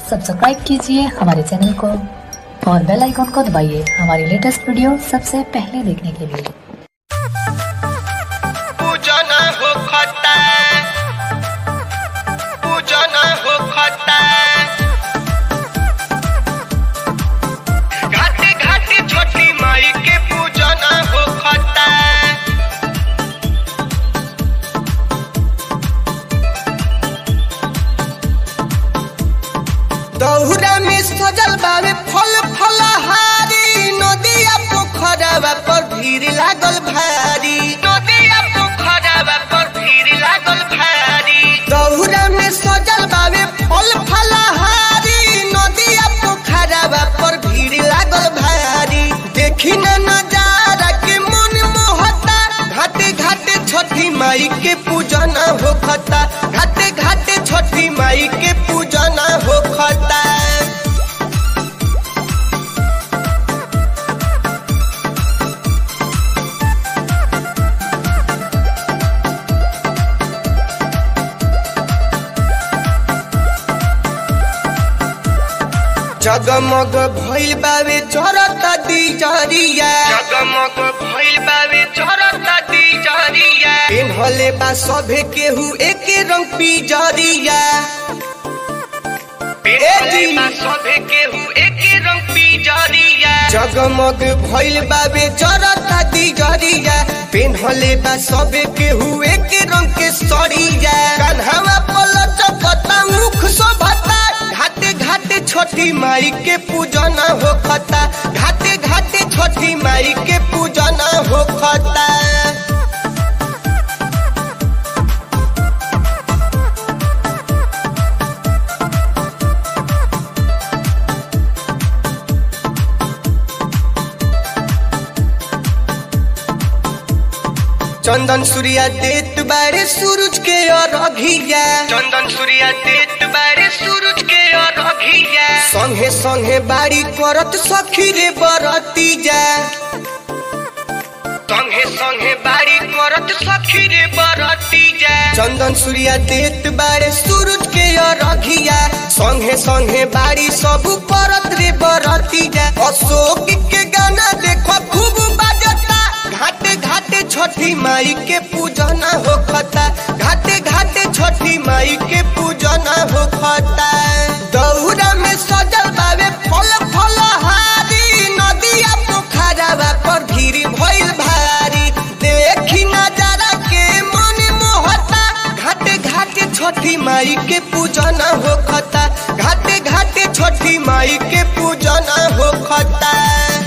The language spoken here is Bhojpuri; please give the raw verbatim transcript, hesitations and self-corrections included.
सब्सक्राइब कीजिए हमारे चैनल को और बेल आइकन को दबाइए हमारी लेटेस्ट वीडियो सबसे पहले देखने के लिए। पूजना हो खता, पूजना हो खता, घाटे घाटे छोटी माई के पूजना हो खता। दौरा में सजल बावे फल फलहारी, नदिया पोखरवा पर भीड़ लागल भारी, नदिया पोखरवा पर भीड़ लागल भारी। दौरा में सजल बावे फल फलहारी, नदिया पोखरवा पर भीड़ लागल भारी। देखी न नजारा के मन मोहता, घाटे घाटे छठी माई के पूजना होखता, घाटे घाटे छठी माई के पूजना होखता। जगमग भइल बावे चरता दिजरिया, जगमग भइल बावे चरता दिजरिया। पेन्हले बा सभे केहू एके रंग पिजरिया, पेन्हले बा सभे केहू एके रंग पिजरिया। जगमग भइल बावे चरता दिजरिया, पेन्हले बा सभे केहू एके रंग के सरिया। कान्हावा पलट पता मुख शोभता, घाटे घाटे छठी माई के पूजना होखता, घाटे घाटे छठी माई के पूजना होखता। चंदन सूर्या देत बारे सूरज के अरघिया, चंदन सूर्या देत बारे सूरज के अरघिया। संगे संगे बाड़ी करत सखी रे बरतिया, संगे संगे बाड़ी करत सखी रे बरतिया। चंदन सूर्या देत बारे सूरज के अरघिया, संगे संगे बाड़ी सब करत रे बरतिया। अशोक के गाना देखो खूब बाजता, घाटे घाटे छठी माई के पूजना होखता, घाटे घाटे छठी माई के पूजना होखता। दौरा में सजल बावे फल फलहारी, नदिया पोखरवा पर भीड़ भइल भारी। देखी नजारा के मन मोहता, घाटे घाटे छठी माई के पूजना होखता, घाटे घाटे छठी माई के पूजना होखता।